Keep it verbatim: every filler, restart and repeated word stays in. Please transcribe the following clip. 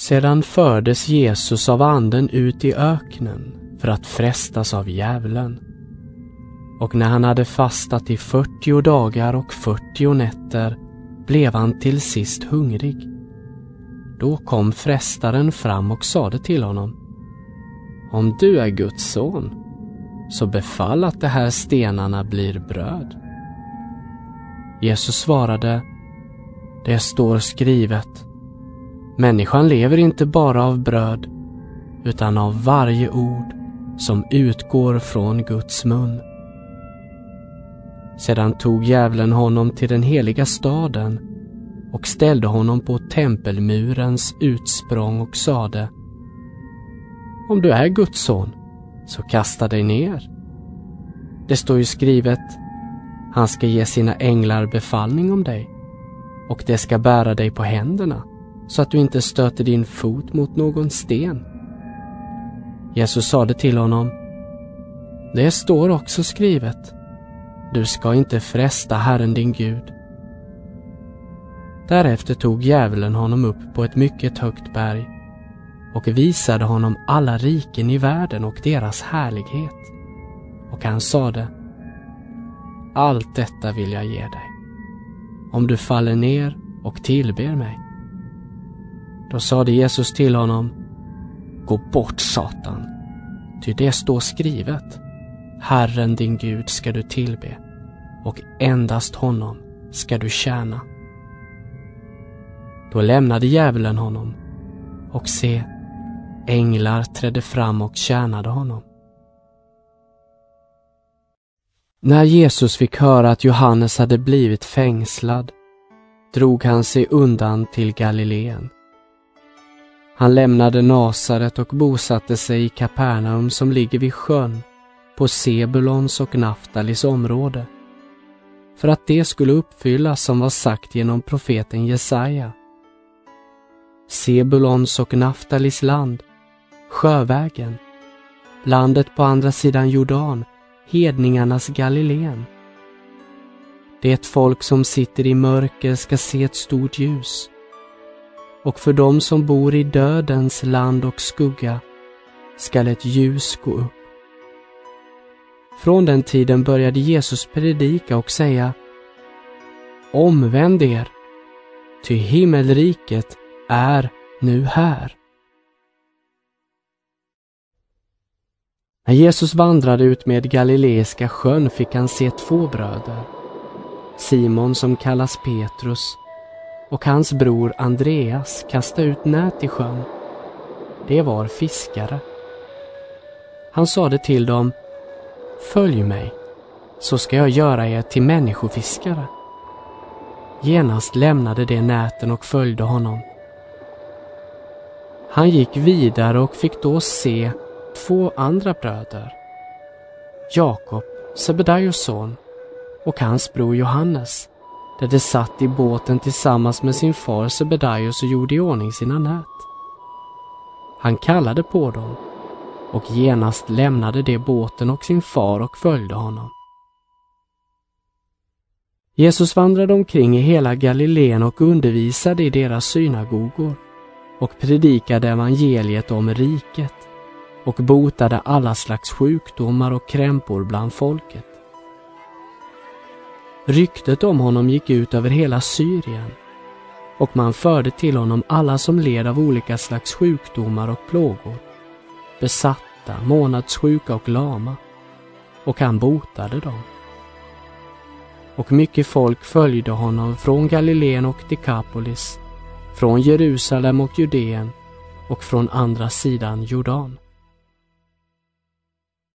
Sedan fördes Jesus av anden ut i öknen för att frestas av djävulen. Och när han hade fastat i fyrtio dagar och fyrtio nätter blev han till sist hungrig. Då kom frestaren fram och sade till honom: Om du är Guds son, så befall att de här stenarna blir bröd. Jesus svarade: Det står skrivet, människan lever inte bara av bröd, utan av varje ord som utgår från Guds mun. Sedan tog djävulen honom till den heliga staden och ställde honom på tempelmurens utsprång och sade: Om du är Guds son, så kasta dig ner. Det står ju skrivet, han ska ge sina änglar befallning om dig, och det ska bära dig på händerna, så att du inte stöter din fot mot någon sten. Jesus sade till honom: Det står också skrivet, du ska inte fresta Herren din Gud. Därefter tog djävulen honom upp på ett mycket högt berg och visade honom alla riken i världen och deras härlighet. Och han sade: Allt detta vill jag ge dig, om du faller ner och tillber mig. Då sade Jesus till honom: Gå bort, Satan, ty det står skrivet, Herren din Gud ska du tillbe, och endast honom ska du tjäna. Då lämnade djävulen honom, och se, änglar trädde fram och tjänade honom. När Jesus fick höra att Johannes hade blivit fängslad, drog han sig undan till Galileen. Han lämnade Nasaret och bosatte sig i Kapernaum som ligger vid sjön, på Sebulons och Naftalis område, för att det skulle uppfyllas som var sagt genom profeten Jesaja. Sebulons och Naftalis land, sjövägen, landet på andra sidan Jordan, hedningarnas Galileen. Det ett folk som sitter i mörker ska se ett stort ljus, och för dem som bor i dödens land och skugga skall ett ljus gå upp. Från den tiden började Jesus predika och säga: Omvänd er, ty himmelriket är nu här. När Jesus vandrade ut med Galileiska sjön fick han se två bröder, Simon som kallas Petrus och hans bror Andreas, kasta ut nät i sjön. Det var fiskare. Han sade till dem: Följ mig, så ska jag göra er till människofiskare. Genast lämnade de näten och följde honom. Han gick vidare och fick då se två andra bröder, Jakob, Sebedaios son, och hans bror Johannes, där de satt i båten tillsammans med sin far Sebedaios och gjorde i ordning sina nät. Han kallade på dem, och genast lämnade de båten och sin far och följde honom. Jesus vandrade omkring i hela Galileen och undervisade i deras synagogor och predikade evangeliet om riket och botade alla slags sjukdomar och krämpor bland folket. Ryktet om honom gick ut över hela Syrien, och man förde till honom alla som led av olika slags sjukdomar och plågor, besatta, månadssjuka och lama, och han botade dem. Och mycket folk följde honom från Galileen och Dekapolis, från Jerusalem och Judeen och från andra sidan Jordan.